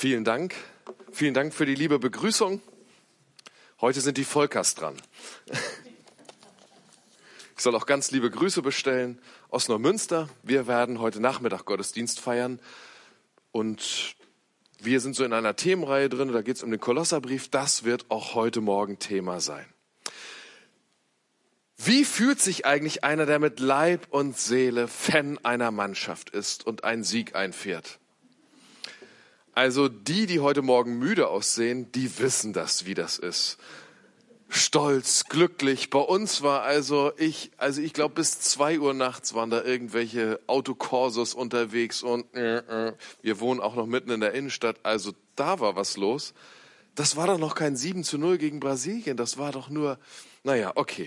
Vielen Dank. Vielen Dank für die liebe Begrüßung. Heute sind die Volkers dran. Ich soll auch ganz liebe Grüße bestellen aus Neumünster. Wir werden heute Nachmittag Gottesdienst feiern und wir sind so in einer Themenreihe drin, da geht es um den Kolosserbrief. Das wird auch heute Morgen Thema sein. Wie fühlt sich eigentlich einer, der mit Leib und Seele Fan einer Mannschaft ist und einen Sieg einfährt? Also die heute Morgen müde aussehen, die wissen das, wie das ist. Stolz, glücklich. Bei uns war ich glaube bis 2 Uhr nachts waren da irgendwelche Autokorsos unterwegs und wir wohnen auch noch mitten in der Innenstadt. Also da war was los. Das war doch noch kein 7:0 gegen Brasilien. Das war doch nur, okay.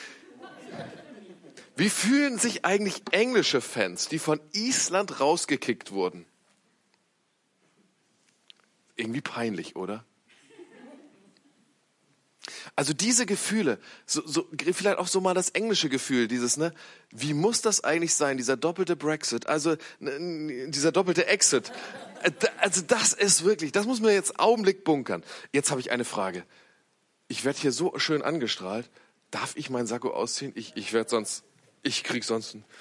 Wie fühlen sich eigentlich englische Fans, die von Island rausgekickt wurden? Irgendwie peinlich, oder? Also diese Gefühle, vielleicht auch so mal das englische Gefühl, wie muss das eigentlich sein, dieser doppelte Brexit, also dieser doppelte Exit. Also das ist wirklich, das muss man jetzt Augenblick bunkern. Jetzt habe ich eine Frage. Ich werde hier so schön angestrahlt. Darf ich meinen Sakko ausziehen? Ich krieg sonst einen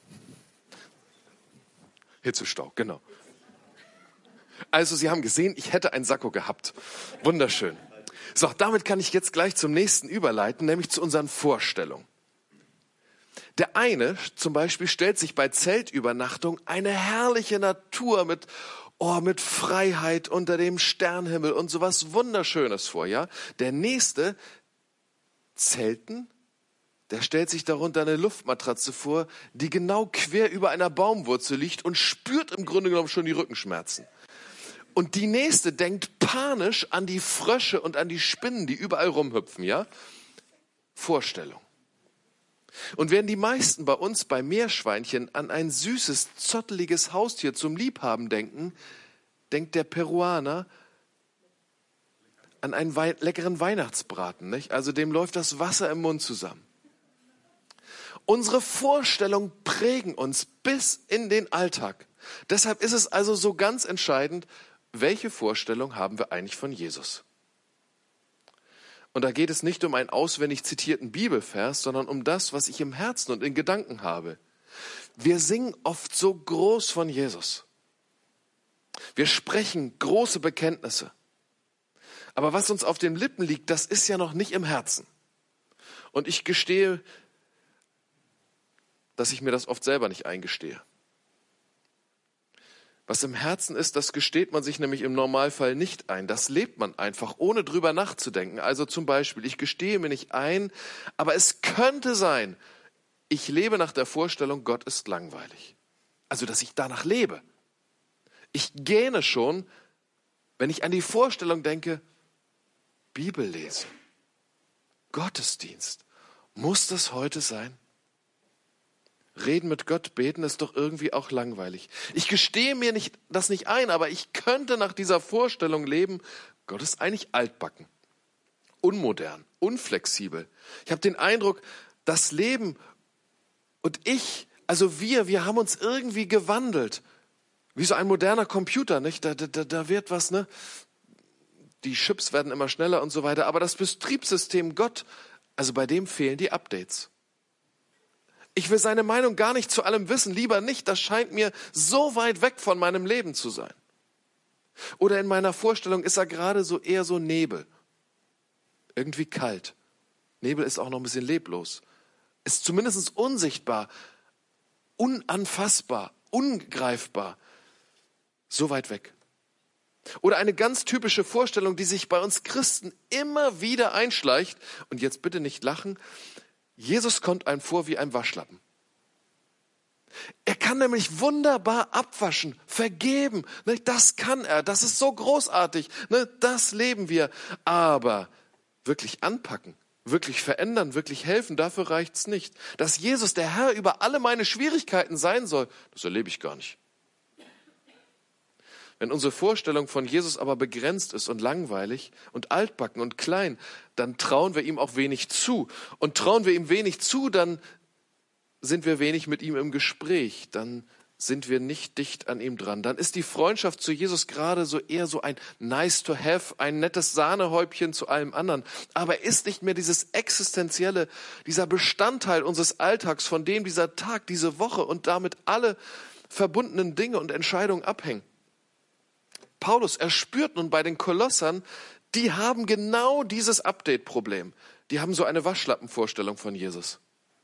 Hitzestau, genau. Also Sie haben gesehen, ich hätte einen Sakko gehabt. Wunderschön. So, damit kann ich jetzt gleich zum nächsten überleiten, nämlich zu unseren Vorstellungen. Der eine zum Beispiel stellt sich bei Zeltübernachtung eine herrliche Natur mit Freiheit unter dem Sternenhimmel und sowas Wunderschönes vor, ja? Der nächste, Zelten, der stellt sich darunter eine Luftmatratze vor, die genau quer über einer Baumwurzel liegt und spürt im Grunde genommen schon die Rückenschmerzen. Und die nächste denkt panisch an die Frösche und an die Spinnen, die überall rumhüpfen, ja? Vorstellung. Und während die meisten bei uns bei Meerschweinchen an ein süßes, zotteliges Haustier zum Liebhaben denken, denkt der Peruaner an einen leckeren Weihnachtsbraten, nicht? Also dem läuft das Wasser im Mund zusammen. Unsere Vorstellungen prägen uns bis in den Alltag. Deshalb ist es also so ganz entscheidend, welche Vorstellung haben wir eigentlich von Jesus? Und da geht es nicht um einen auswendig zitierten Bibelvers, sondern um das, was ich im Herzen und in Gedanken habe. Wir singen oft so groß von Jesus. Wir sprechen große Bekenntnisse. Aber was uns auf den Lippen liegt, das ist ja noch nicht im Herzen. Und ich gestehe, dass ich mir das oft selber nicht eingestehe. Was im Herzen ist, das gesteht man sich nämlich im Normalfall nicht ein. Das lebt man einfach, ohne drüber nachzudenken. Also zum Beispiel, ich gestehe mir nicht ein, aber es könnte sein, ich lebe nach der Vorstellung, Gott ist langweilig. Also, dass ich danach lebe. Ich gähne schon, wenn ich an die Vorstellung denke, Bibel lesen, Gottesdienst. Muss das heute sein? Reden mit Gott, beten ist doch irgendwie auch langweilig. Ich gestehe mir das nicht ein, aber ich könnte nach dieser Vorstellung leben, Gott ist eigentlich altbacken, unmodern, unflexibel. Ich habe den Eindruck, das Leben und wir haben uns irgendwie gewandelt. Wie so ein moderner Computer, nicht? Da wird was, ne? Die Chips werden immer schneller und so weiter. Aber das Betriebssystem Gott, also bei dem fehlen die Updates. Ich will seine Meinung gar nicht zu allem wissen, lieber nicht. Das scheint mir so weit weg von meinem Leben zu sein. Oder in meiner Vorstellung ist er gerade eher so Nebel. Irgendwie kalt. Nebel ist auch noch ein bisschen leblos. Ist zumindest unsichtbar, unanfassbar, ungreifbar. So weit weg. Oder eine ganz typische Vorstellung, die sich bei uns Christen immer wieder einschleicht. Und jetzt bitte nicht lachen. Jesus kommt einem vor wie ein Waschlappen. Er kann nämlich wunderbar abwaschen, vergeben. Das kann er, das ist so großartig. Das leben wir. Aber wirklich anpacken, wirklich verändern, wirklich helfen, dafür reicht's nicht. Dass Jesus der Herr über alle meine Schwierigkeiten sein soll, das erlebe ich gar nicht. Wenn unsere Vorstellung von Jesus aber begrenzt ist und langweilig und altbacken und klein, dann trauen wir ihm auch wenig zu. Und trauen wir ihm wenig zu, dann sind wir wenig mit ihm im Gespräch. Dann sind wir nicht dicht an ihm dran. Dann ist die Freundschaft zu Jesus gerade so eher so ein nice to have, ein nettes Sahnehäubchen zu allem anderen. Aber ist nicht mehr dieses Existenzielle, dieser Bestandteil unseres Alltags, von dem dieser Tag, diese Woche und damit alle verbundenen Dinge und Entscheidungen abhängen. Paulus, er spürt nun bei den Kolossern, die haben genau dieses Update-Problem. Die haben so eine Waschlappenvorstellung von Jesus.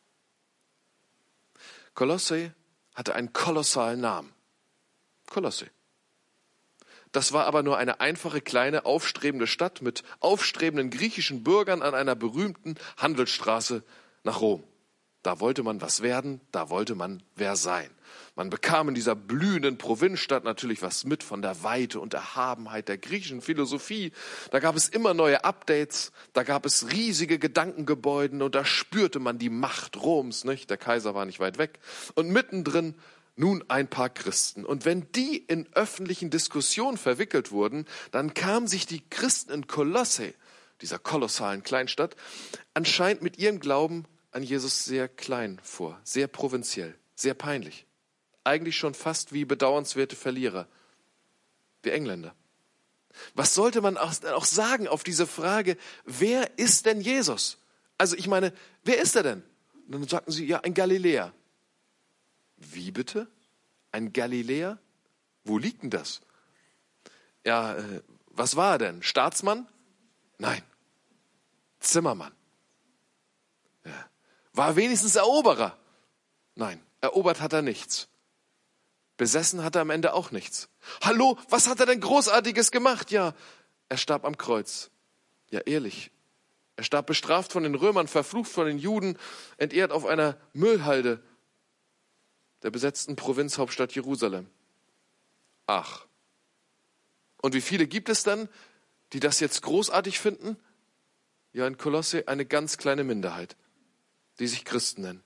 Kolosse hatte einen kolossalen Namen. Kolosse. Das war aber nur eine einfache, kleine, aufstrebende Stadt mit aufstrebenden griechischen Bürgern an einer berühmten Handelsstraße nach Rom. Da wollte man was werden, da wollte man wer sein. Man bekam in dieser blühenden Provinzstadt natürlich was mit von der Weite und Erhabenheit der griechischen Philosophie. Da gab es immer neue Updates, da gab es riesige Gedankengebäude und da spürte man die Macht Roms, nicht? Der Kaiser war nicht weit weg. Und mittendrin nun ein paar Christen. Und wenn die in öffentlichen Diskussionen verwickelt wurden, dann kamen sich die Christen in Kolosse, dieser kolossalen Kleinstadt, anscheinend mit ihrem Glauben an Jesus sehr klein vor, sehr provinziell, sehr peinlich. Eigentlich schon fast wie bedauernswerte Verlierer, wie Engländer. Was sollte man auch sagen auf diese Frage, wer ist denn Jesus? Also ich meine, wer ist er denn? Und dann sagten sie, ja, ein Galiläer. Wie bitte? Ein Galiläer? Wo liegt denn das? Ja, was war er denn? Staatsmann? Nein. Zimmermann. Ja. War er wenigstens Eroberer? Nein, erobert hat er nichts. Besessen hat er am Ende auch nichts. Hallo, was hat er denn Großartiges gemacht? Ja, er starb am Kreuz. Ja, ehrlich. Er starb bestraft von den Römern, verflucht von den Juden, entehrt auf einer Müllhalde der besetzten Provinzhauptstadt Jerusalem. Ach. Und wie viele gibt es dann, die das jetzt großartig finden? Ja, in Kolosse eine ganz kleine Minderheit, die sich Christen nennen.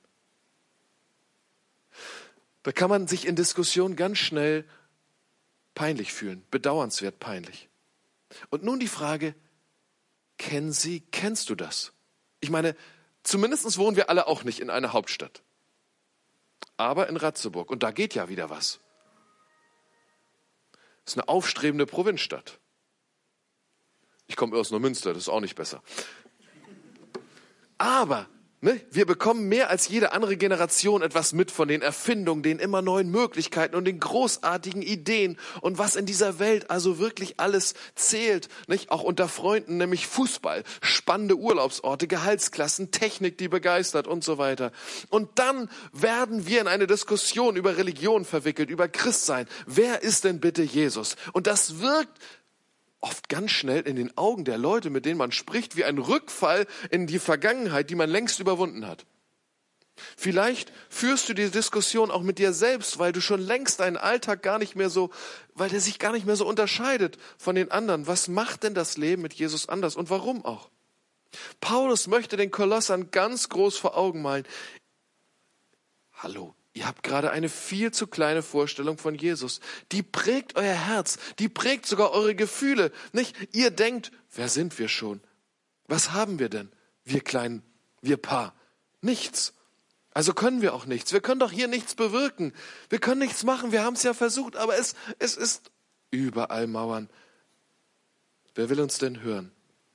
Da kann man sich in Diskussionen ganz schnell peinlich fühlen, bedauernswert peinlich. Und nun die Frage, kennst du das? Ich meine, zumindest wohnen wir alle auch nicht in einer Hauptstadt. Aber in Ratzeburg, und da geht ja wieder was. Das ist eine aufstrebende Provinzstadt. Ich komme aus Neumünster, das ist auch nicht besser. Aber wir bekommen mehr als jede andere Generation etwas mit von den Erfindungen, den immer neuen Möglichkeiten und den großartigen Ideen und was in dieser Welt also wirklich alles zählt, nicht? Auch unter Freunden, nämlich Fußball, spannende Urlaubsorte, Gehaltsklassen, Technik, die begeistert und so weiter. Und dann werden wir in eine Diskussion über Religion verwickelt, über Christsein. Wer ist denn bitte Jesus? Und das wirkt oft ganz schnell in den Augen der Leute, mit denen man spricht, wie ein Rückfall in die Vergangenheit, die man längst überwunden hat. Vielleicht führst du die Diskussion auch mit dir selbst, weil du schon längst deinen Alltag gar nicht mehr so, weil der sich gar nicht mehr so unterscheidet von den anderen. Was macht denn das Leben mit Jesus anders und warum auch? Paulus möchte den Kolossern ganz groß vor Augen malen. Hallo. Ihr habt gerade eine viel zu kleine Vorstellung von Jesus. Die prägt euer Herz, die prägt sogar eure Gefühle. Nicht? Ihr denkt, wer sind wir schon? Was haben wir denn? Wir Kleinen, wir Paar. Nichts. Also können wir auch nichts. Wir können doch hier nichts bewirken. Wir können nichts machen. Wir haben es ja versucht, aber es ist überall Mauern. Wer will uns denn hören?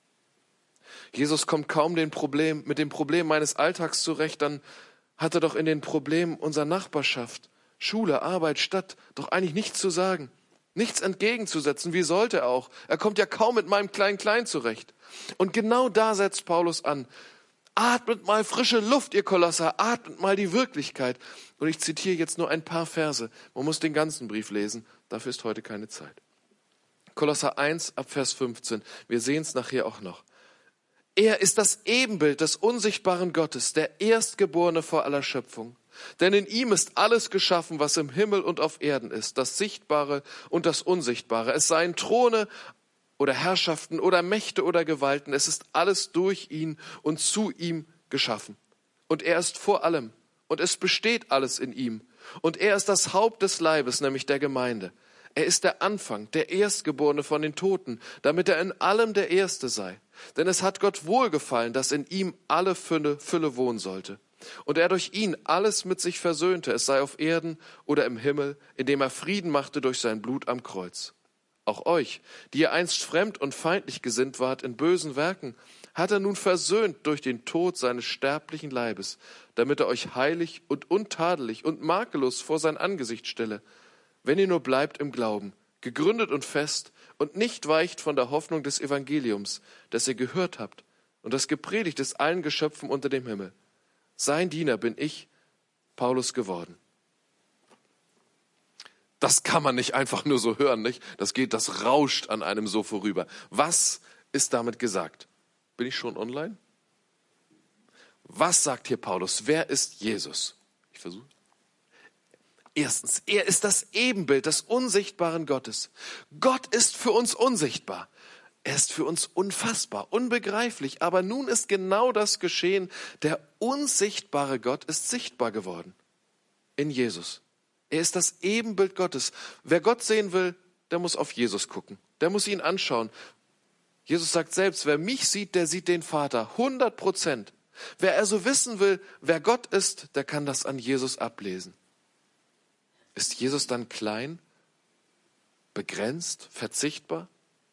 Jesus kommt kaum mit dem Problem meines Alltags zurecht, dann hat er doch in den Problemen unserer Nachbarschaft, Schule, Arbeit, Stadt doch eigentlich nichts zu sagen, nichts entgegenzusetzen. Wie sollte er auch? Er kommt ja kaum mit meinem Klein-Klein zurecht. Und genau da setzt Paulus an. Atmet mal frische Luft, ihr Kolosser, atmet mal die Wirklichkeit. Und ich zitiere jetzt nur ein paar Verse. Man muss den ganzen Brief lesen, dafür ist heute keine Zeit. Kolosser 1 ab Vers 15, wir sehen es nachher auch noch. Er ist das Ebenbild des unsichtbaren Gottes, der Erstgeborene vor aller Schöpfung. Denn in ihm ist alles geschaffen, was im Himmel und auf Erden ist, das Sichtbare und das Unsichtbare. Es seien Throne oder Herrschaften oder Mächte oder Gewalten. Es ist alles durch ihn und zu ihm geschaffen. Und er ist vor allem. Und es besteht alles in ihm. Und er ist das Haupt des Leibes, nämlich der Gemeinde. Er ist der Anfang, der Erstgeborene von den Toten, damit er in allem der Erste sei. Denn es hat Gott wohlgefallen, dass in ihm alle Fülle wohnen sollte. Und er durch ihn alles mit sich versöhnte, es sei auf Erden oder im Himmel, indem er Frieden machte durch sein Blut am Kreuz. Auch euch, die ihr einst fremd und feindlich gesinnt wart in bösen Werken, hat er nun versöhnt durch den Tod seines sterblichen Leibes, damit er euch heilig und untadelig und makellos vor sein Angesicht stelle, wenn ihr nur bleibt im Glauben, gegründet und fest und nicht weicht von der Hoffnung des Evangeliums, das ihr gehört habt und das gepredigt ist allen Geschöpfen unter dem Himmel. Sein Diener bin ich, Paulus, geworden. Das kann man nicht einfach nur so hören, nicht? Das rauscht an einem so vorüber. Was ist damit gesagt? Bin ich schon online? Was sagt hier Paulus? Wer ist Jesus? Ich versuche. Erstens, er ist das Ebenbild des unsichtbaren Gottes. Gott ist für uns unsichtbar. Er ist für uns unfassbar, unbegreiflich. Aber nun ist genau das geschehen. Der unsichtbare Gott ist sichtbar geworden in Jesus. Er ist das Ebenbild Gottes. Wer Gott sehen will, der muss auf Jesus gucken. Der muss ihn anschauen. Jesus sagt selbst, wer mich sieht, der sieht den Vater. 100%. Wer also wissen will, wer Gott ist, der kann das an Jesus ablesen. Ist Jesus dann klein, begrenzt, verzichtbar?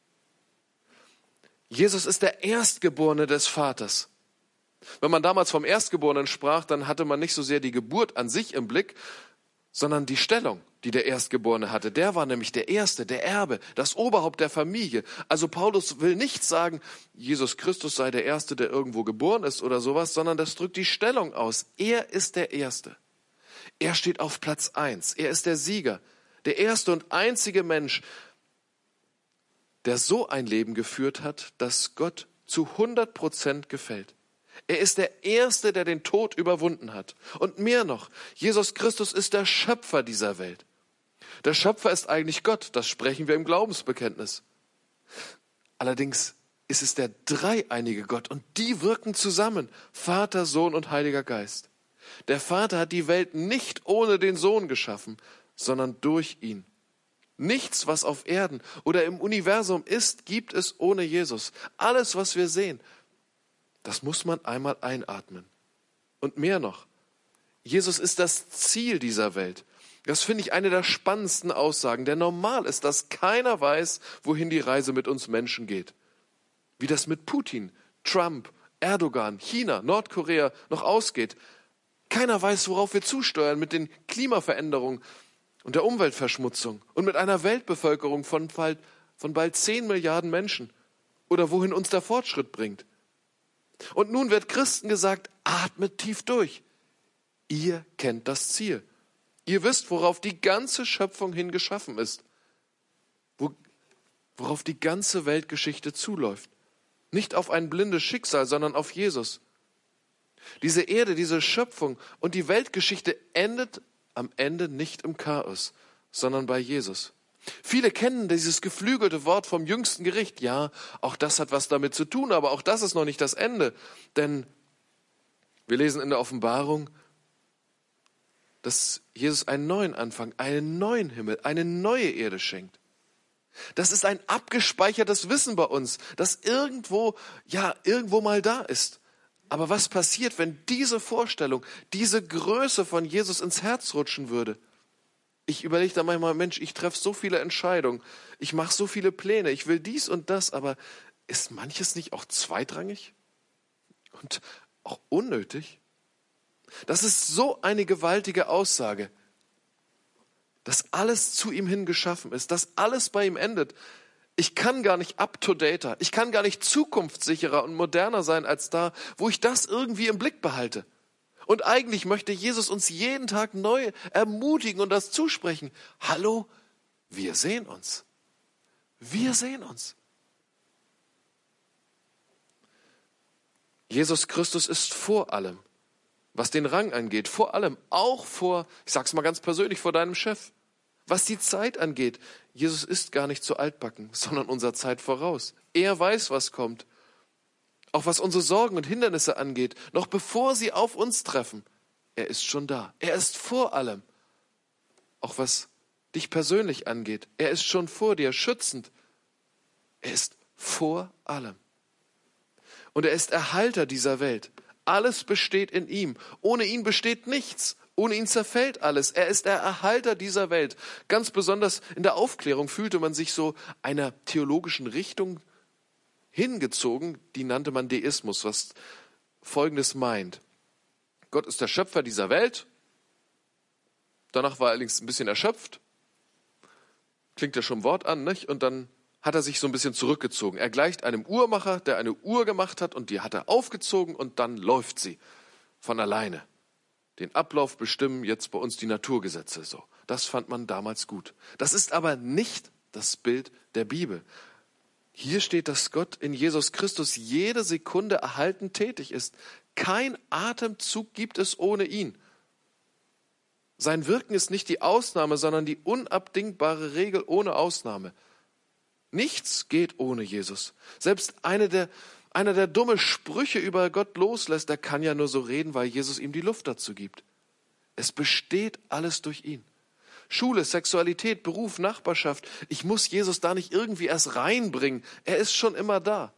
Jesus ist der Erstgeborene des Vaters. Wenn man damals vom Erstgeborenen sprach, dann hatte man nicht so sehr die Geburt an sich im Blick, sondern die Stellung, die der Erstgeborene hatte. Der war nämlich der Erste, der Erbe, das Oberhaupt der Familie. Also Paulus will nicht sagen, Jesus Christus sei der Erste, der irgendwo geboren ist oder sowas, sondern das drückt die Stellung aus. Er ist der Erste. Er steht auf Platz 1. Er ist der Sieger, der erste und einzige Mensch, der so ein Leben geführt hat, das Gott zu 100% gefällt. Er ist der Erste, der den Tod überwunden hat. Und mehr noch, Jesus Christus ist der Schöpfer dieser Welt. Der Schöpfer ist eigentlich Gott, das sprechen wir im Glaubensbekenntnis. Allerdings ist es der dreieinige Gott und die wirken zusammen, Vater, Sohn und Heiliger Geist. Der Vater hat die Welt nicht ohne den Sohn geschaffen, sondern durch ihn. Nichts, was auf Erden oder im Universum ist, gibt es ohne Jesus. Alles, was wir sehen, das muss man einmal einatmen. Und mehr noch, Jesus ist das Ziel dieser Welt. Das finde ich eine der spannendsten Aussagen, denn normal ist, dass keiner weiß, wohin die Reise mit uns Menschen geht. Wie das mit Putin, Trump, Erdogan, China, Nordkorea noch ausgeht. Keiner weiß, worauf wir zusteuern mit den Klimaveränderungen und der Umweltverschmutzung und mit einer Weltbevölkerung von bald 10 Milliarden Menschen oder wohin uns der Fortschritt bringt. Und nun wird Christen gesagt, atmet tief durch. Ihr kennt das Ziel. Ihr wisst, worauf die ganze Schöpfung hin geschaffen ist. Worauf die ganze Weltgeschichte zuläuft. Nicht auf ein blindes Schicksal, sondern auf Jesus. Diese Erde, diese Schöpfung und die Weltgeschichte endet am Ende nicht im Chaos, sondern bei Jesus. Viele kennen dieses geflügelte Wort vom jüngsten Gericht. Ja, auch das hat was damit zu tun, aber auch das ist noch nicht das Ende. Denn wir lesen in der Offenbarung, dass Jesus einen neuen Anfang, einen neuen Himmel, eine neue Erde schenkt. Das ist ein abgespeichertes Wissen bei uns, das irgendwo mal da ist. Aber was passiert, wenn diese Vorstellung, diese Größe von Jesus ins Herz rutschen würde? Ich überlege da manchmal, Mensch, ich treffe so viele Entscheidungen, ich mache so viele Pläne, ich will dies und das, aber ist manches nicht auch zweitrangig und auch unnötig? Das ist so eine gewaltige Aussage, dass alles zu ihm hin geschaffen ist, dass alles bei ihm endet. Ich kann gar nicht up-to-dater, ich kann gar nicht zukunftssicherer und moderner sein als da, wo ich das irgendwie im Blick behalte. Und eigentlich möchte Jesus uns jeden Tag neu ermutigen und das zusprechen. Hallo, wir sehen uns. Wir sehen uns. Jesus Christus ist vor allem, was den Rang angeht, vor allem auch vor, ich sag's mal ganz persönlich, vor deinem Chef. Was die Zeit angeht, Jesus ist gar nicht so altbacken, sondern unserer Zeit voraus. Er weiß, was kommt. Auch was unsere Sorgen und Hindernisse angeht, noch bevor sie auf uns treffen. Er ist schon da. Er ist vor allem. Auch was dich persönlich angeht. Er ist schon vor dir, schützend. Er ist vor allem. Und er ist Erhalter dieser Welt. Alles besteht in ihm. Ohne ihn besteht nichts. Ohne ihn zerfällt alles. Er ist der Erhalter dieser Welt. Ganz besonders in der Aufklärung fühlte man sich so einer theologischen Richtung hingezogen, die nannte man Deismus, was Folgendes meint. Gott ist der Schöpfer dieser Welt. Danach war er allerdings ein bisschen erschöpft. Klingt ja schon ein Wort an, nicht? Und dann hat er sich so ein bisschen zurückgezogen. Er gleicht einem Uhrmacher, der eine Uhr gemacht hat und die hat er aufgezogen und dann läuft sie von alleine. Den Ablauf bestimmen jetzt bei uns die Naturgesetze so. Das fand man damals gut. Das ist aber nicht das Bild der Bibel. Hier steht, dass Gott in Jesus Christus jede Sekunde erhaltend tätig ist. Kein Atemzug gibt es ohne ihn. Sein Wirken ist nicht die Ausnahme, sondern die unabdingbare Regel ohne Ausnahme. Nichts geht ohne Jesus. Selbst einer, der dumme Sprüche über Gott loslässt, der kann ja nur so reden, weil Jesus ihm die Luft dazu gibt. Es besteht alles durch ihn. Schule, Sexualität, Beruf, Nachbarschaft. Ich muss Jesus da nicht irgendwie erst reinbringen. Er ist schon immer da.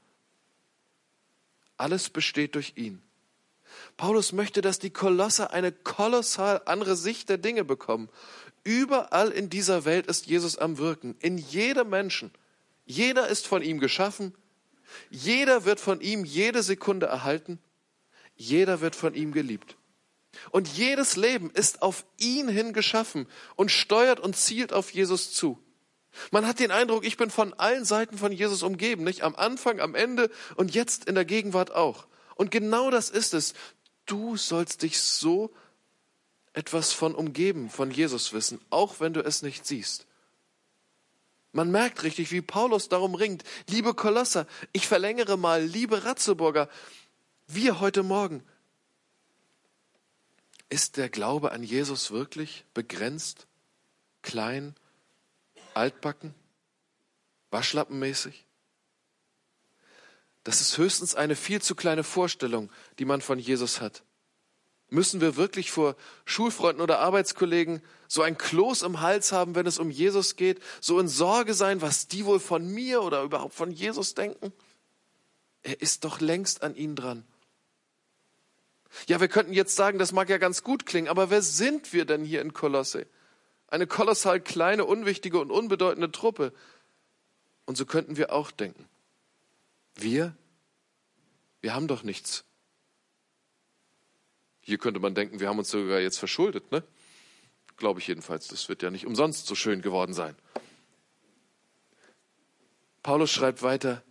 Alles besteht durch ihn. Paulus möchte, dass die Kolosser eine kolossal andere Sicht der Dinge bekommen. Überall in dieser Welt ist Jesus am Wirken. In jedem Menschen. Jeder ist von ihm geschaffen. Jeder wird von ihm jede Sekunde erhalten. Jeder wird von ihm geliebt. Und jedes Leben ist auf ihn hin geschaffen und steuert und zielt auf Jesus zu. Man hat den Eindruck, ich bin von allen Seiten von Jesus umgeben, nicht? Am Anfang, am Ende und jetzt in der Gegenwart auch. Und genau das ist es. Du sollst dich so etwas von umgeben, von Jesus wissen, auch wenn du es nicht siehst. Man merkt richtig, wie Paulus darum ringt. Liebe Kolosser, ich verlängere mal, liebe Ratzeburger, wir heute Morgen. Ist der Glaube an Jesus wirklich begrenzt, klein, altbacken, waschlappenmäßig? Das ist höchstens eine viel zu kleine Vorstellung, die man von Jesus hat. Müssen wir wirklich vor Schulfreunden oder Arbeitskollegen so ein Kloß im Hals haben, wenn es um Jesus geht, so in Sorge sein, was die wohl von mir oder überhaupt von Jesus denken? Er ist doch längst an ihnen dran. Ja, wir könnten jetzt sagen, das mag ja ganz gut klingen, aber wer sind wir denn hier in Kolosse? Eine kolossal kleine, unwichtige und unbedeutende Truppe. Und so könnten wir auch denken. Wir haben doch nichts. Hier könnte man denken, wir haben uns sogar jetzt verschuldet, ne? Glaube ich jedenfalls. Das wird ja nicht umsonst so schön geworden sein. Paulus schreibt weiter,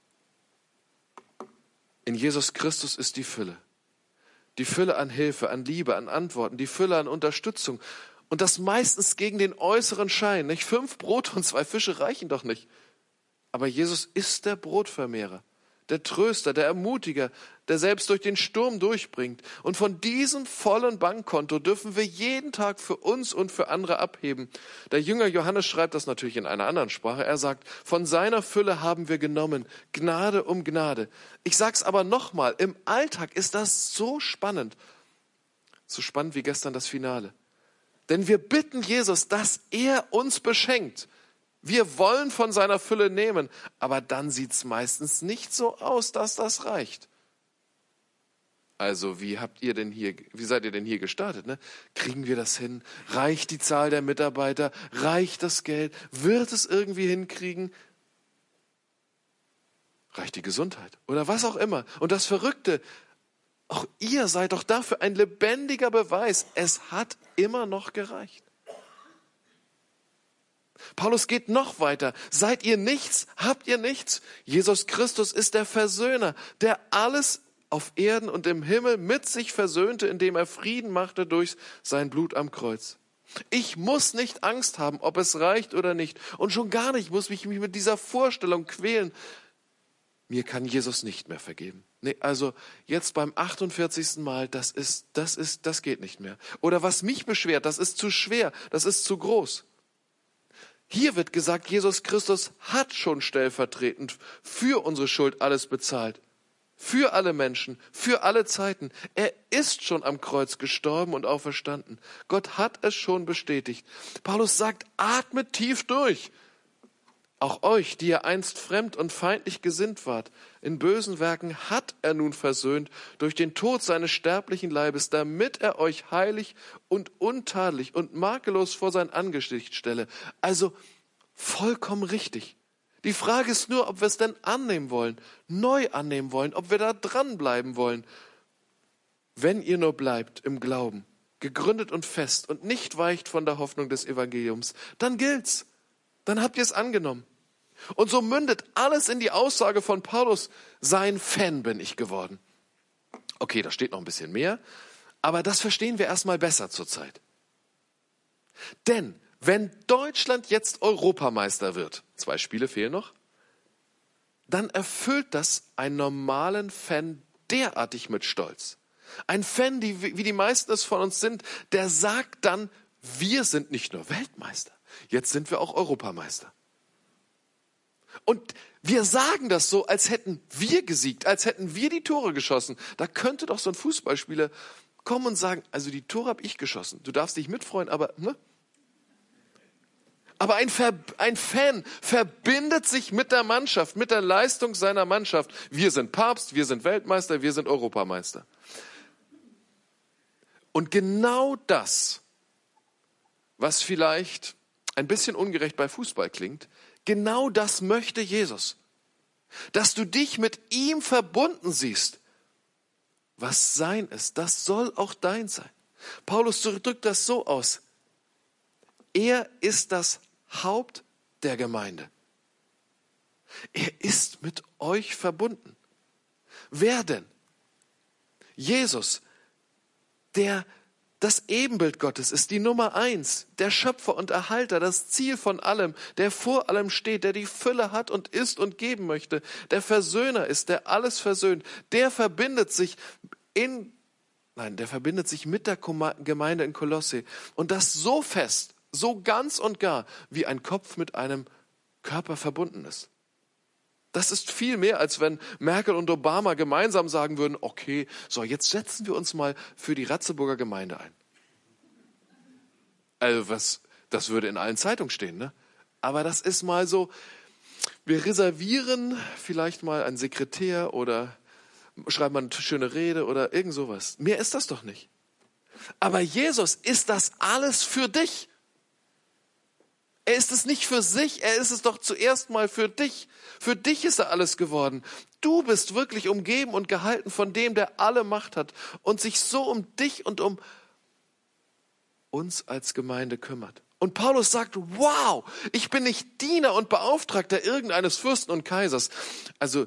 in Jesus Christus ist die Fülle. Die Fülle an Hilfe, an Liebe, an Antworten, die Fülle an Unterstützung. Und das meistens gegen den äußeren Schein. Nicht? 5 Brote und 2 Fische reichen doch nicht. Aber Jesus ist der Brotvermehrer, der Tröster, der Ermutiger, der selbst durch den Sturm durchbringt. Und von diesem vollen Bankkonto dürfen wir jeden Tag für uns und für andere abheben. Der Jünger Johannes schreibt das natürlich in einer anderen Sprache. Er sagt, von seiner Fülle haben wir genommen, Gnade um Gnade. Ich sag's aber nochmal, im Alltag ist das so spannend. So spannend wie gestern das Finale. Denn wir bitten Jesus, dass er uns beschenkt. Wir wollen von seiner Fülle nehmen, aber dann sieht's meistens nicht so aus, dass das reicht. Also wie seid ihr denn hier gestartet? Ne? Kriegen wir das hin? Reicht die Zahl der Mitarbeiter? Reicht das Geld? Wird es irgendwie hinkriegen? Reicht die Gesundheit? Oder was auch immer. Und das Verrückte, auch ihr seid doch dafür ein lebendiger Beweis. Es hat immer noch gereicht. Paulus geht noch weiter. Seid ihr nichts? Habt ihr nichts? Jesus Christus ist der Versöhner, der alles auf Erden und im Himmel mit sich versöhnte, indem er Frieden machte durch sein Blut am Kreuz. Ich muss nicht Angst haben, ob es reicht oder nicht. Und schon gar nicht muss ich mich mit dieser Vorstellung quälen. Mir kann Jesus nicht mehr vergeben. Nee, also jetzt beim 48. Mal, das geht nicht mehr. Oder was mich beschwert, das ist zu schwer, das ist zu groß. Hier wird gesagt, Jesus Christus hat schon stellvertretend für unsere Schuld alles bezahlt. Für alle Menschen, für alle Zeiten. Er ist schon am Kreuz gestorben und auferstanden. Gott hat es schon bestätigt. Paulus sagt, atmet tief durch. Auch euch, die ihr einst fremd und feindlich gesinnt wart, in bösen Werken hat er nun versöhnt durch den Tod seines sterblichen Leibes, damit er euch heilig und untadelig und makellos vor sein Angesicht stelle. Also vollkommen richtig. Die Frage ist nur, ob wir es denn annehmen wollen, neu annehmen wollen, ob wir da dranbleiben wollen. Wenn ihr nur bleibt im Glauben, gegründet und fest und nicht weicht von der Hoffnung des Evangeliums, dann gilt's. Dann habt ihr es angenommen. Und so mündet alles in die Aussage von Paulus, sein Fan bin ich geworden. Okay, da steht noch ein bisschen mehr, aber das verstehen wir erstmal besser zurzeit. Denn wenn Deutschland jetzt Europameister wird, 2 Spiele fehlen noch, dann erfüllt das einen normalen Fan derartig mit Stolz. Ein Fan, wie die meisten es von uns sind, der sagt dann, wir sind nicht nur Weltmeister, jetzt sind wir auch Europameister. Und wir sagen das so, als hätten wir gesiegt, als hätten wir die Tore geschossen. Da könnte doch so ein Fußballspieler kommen und sagen, also die Tore habe ich geschossen. Du darfst dich mitfreuen, aber... Ne? Aber ein Fan verbindet sich mit der Mannschaft, mit der Leistung seiner Mannschaft. Wir sind Papst, wir sind Weltmeister, wir sind Europameister. Und genau das, was vielleicht ein bisschen ungerecht bei Fußball klingt, genau das möchte Jesus. Dass du dich mit ihm verbunden siehst. Was sein ist, das soll auch dein sein. Paulus drückt das so aus. Er ist das Haupt der Gemeinde. Er ist mit euch verbunden. Wer denn? Jesus, der das Ebenbild Gottes ist, die Nummer 1, der Schöpfer und Erhalter, das Ziel von allem, der vor allem steht, der die Fülle hat und ist und geben möchte, der Versöhner ist, der alles versöhnt, der verbindet sich mit der Gemeinde in Kolosse und das so fest, so ganz und gar, wie ein Kopf mit einem Körper verbunden ist. Das ist viel mehr, als wenn Merkel und Obama gemeinsam sagen würden, okay, so jetzt setzen wir uns mal für die Ratzeburger Gemeinde ein. Also das würde in allen Zeitungen stehen, ne? Aber das ist mal so, wir reservieren vielleicht mal einen Sekretär oder schreiben mal eine schöne Rede oder irgend sowas. Mehr ist das doch nicht. Aber Jesus ist das alles für dich. Er ist es nicht für sich, er ist es doch zuerst mal für dich. Für dich ist er alles geworden. Du bist wirklich umgeben und gehalten von dem, der alle Macht hat und sich so um dich und um uns als Gemeinde kümmert. Und Paulus sagt, wow, ich bin nicht Diener und Beauftragter irgendeines Fürsten und Kaisers. Also,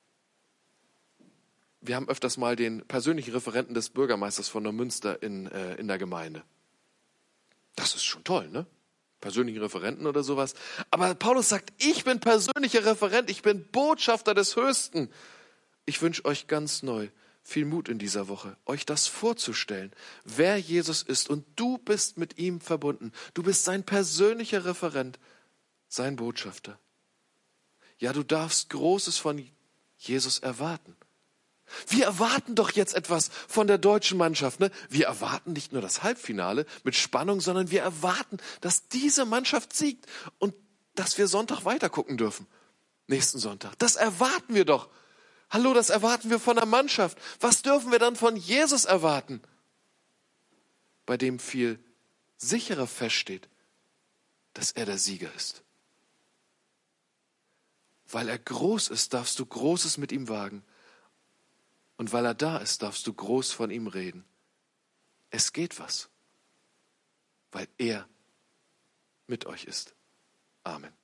wir haben öfters mal den persönlichen Referenten des Bürgermeisters von Neumünster in der Gemeinde. Das ist schon toll, ne? Persönlichen Referenten oder sowas. Aber Paulus sagt, ich bin persönlicher Referent, ich bin Botschafter des Höchsten. Ich wünsche euch ganz neu viel Mut in dieser Woche, euch das vorzustellen, wer Jesus ist. Und du bist mit ihm verbunden. Du bist sein persönlicher Referent, sein Botschafter. Ja, du darfst Großes von Jesus erwarten. Wir erwarten doch jetzt etwas von der deutschen Mannschaft. Ne? Wir erwarten nicht nur das Halbfinale mit Spannung, sondern wir erwarten, dass diese Mannschaft siegt und dass wir Sonntag weitergucken dürfen. Nächsten Sonntag. Das erwarten wir doch. Hallo, das erwarten wir von der Mannschaft. Was dürfen wir dann von Jesus erwarten? Bei dem viel sicherer feststeht, dass er der Sieger ist. Weil er groß ist, darfst du Großes mit ihm wagen. Und weil er da ist, darfst du groß von ihm reden. Es geht was, weil er mit euch ist. Amen.